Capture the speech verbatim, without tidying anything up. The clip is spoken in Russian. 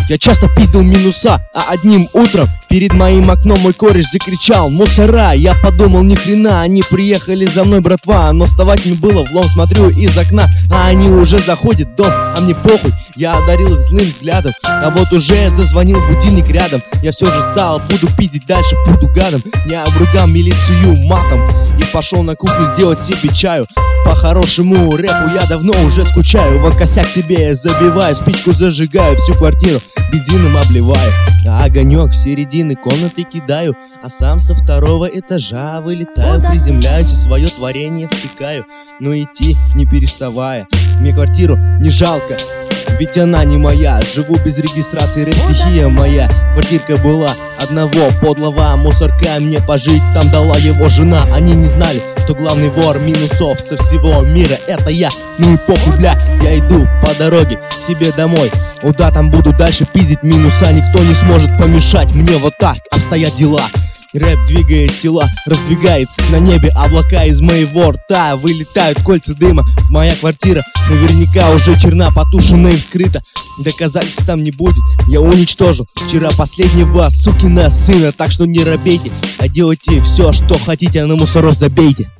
Я часто пиздил минуса, а одним утром перед моим окном мой кореш закричал: мусора! Я подумал, ни хрена, они приехали за мной, братва. Но вставать не было, влом смотрю из окна, а они уже заходят в дом, а мне похуй. Я одарил их злым взглядом, а вот уже зазвонил будильник рядом. Я все же встал, буду пиздить дальше, буду гадом. Я обругал милицию матом и пошел на кухню сделать себе чаю. По хорошему рэпу я давно уже скучаю. Вот косяк себе забиваю, спичку зажигаю, всю квартиру бензином обливаю, а огонек в середины комнаты кидаю, а сам со второго этажа вылетаю, приземляюсь и свое творение втыкаю, но идти не переставая. Мне квартиру не жалко, ведь она не моя. Живу без регистрации, рэп-стихия моя. Квартирка была одного подлого мусорка, мне пожить там дала его жена. Они не знали, что главный вор минусов со всего мира — это я. Ну и похуй, бля, я иду по дороге к себе домой. Куда там буду дальше пиздить минуса, никто не сможет помешать мне, вот так обстоят дела. Рэп двигает тела, раздвигает на небе облака. Из моего рта вылетают кольца дыма. Моя квартира наверняка уже черна, потушена и вскрыта. Доказательств там не будет, я уничтожил вчера последнего сукина сына. Так что не робейте, а делайте все, что хотите, а на мусоров забейте.